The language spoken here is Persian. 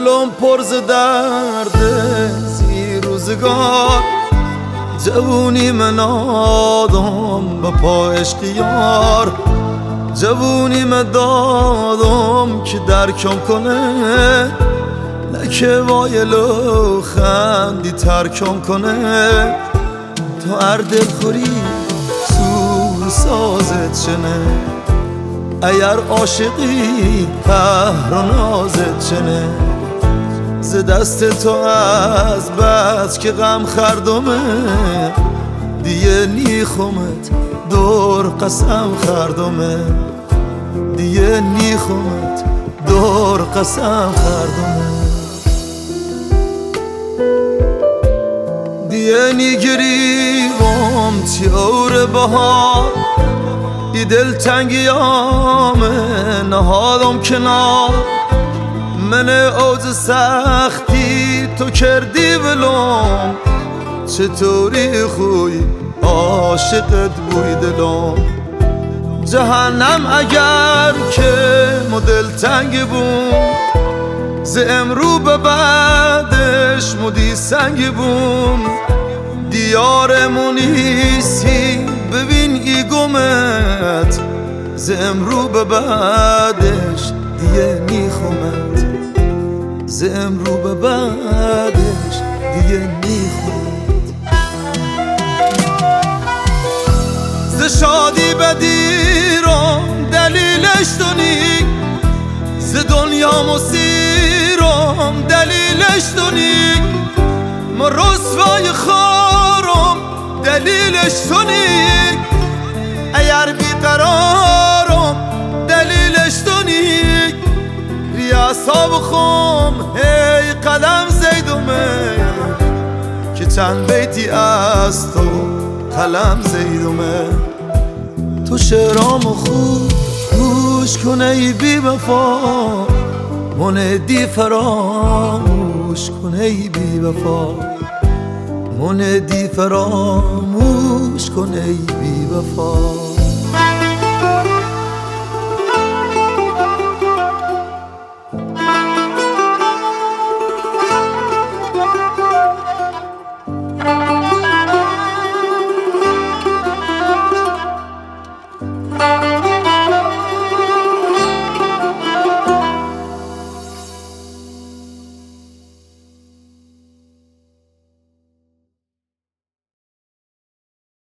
دلم پر ز درد زی روزگار، جوونی من آدم به پا عشق یار، جوونی من دادم که درکم کنه، لکه وایلو خندی ترکم کنه. تو هر دل خوری سور سازت چنه، اگر عاشقی قهر و نازت چنه. ز دست تو از بس که غم خردمه، دیگه نیخومت دور قسم خردمه، دیگه نیخومت دور قسم خردمه. دیگه نیگریوم تیور بهار، بی دلتنگیامه نهادم کنار. من اوج سختی تو کردی ولم، چطوری خوی عاشقت بوی دلم. جهنم اگر که مو دلتنگ بوم، ز امرو به بعدش مودی سنگ بوم. دیارمو نیستی ببین ای گمت، ز امرو به بعدش دیگه نیخومت، ز امرو به بعدش دیگه نیخومت. ز شادی بدیرم دلیلش دونی، ز دنیا مسیرم دلیلش دونی. ما رسوای خارم دلیلش دونی، اگر بیقرارم دلیلش دونی. ریاسا بخوم هی قدم زیدومه، که چند بیتی از تو قلم زیدومه. تو شعرامو خوب گوش کن ای بی وفا، من دی فراموش کن ای بی وفا، من دی فراموش کن ای بی وفا.